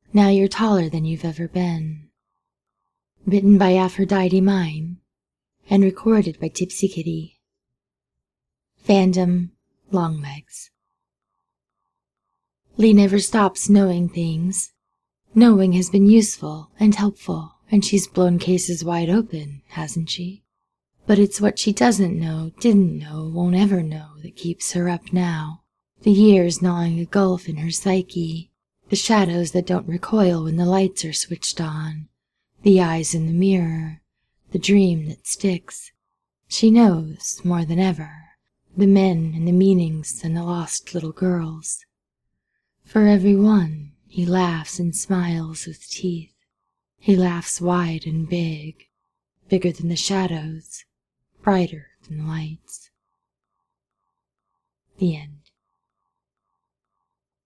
Now you're taller than you've ever been. Written by Aphrodite Mine and recorded by Tipsy Kitty. Fandom, Longlegs. Lee never stops knowing things. Knowing has been useful and helpful, and she's blown cases wide open, hasn't she? But it's what she doesn't know, didn't know, won't ever know that keeps her up now. The years gnawing a gulf in her psyche. The shadows that don't recoil when the lights are switched on. The eyes in the mirror. The dream that sticks. She knows, more than ever, the men and the meanings and the lost little girls. For every one, he laughs and smiles with teeth. He laughs wide and big, bigger than the shadows, brighter than the lights. The end.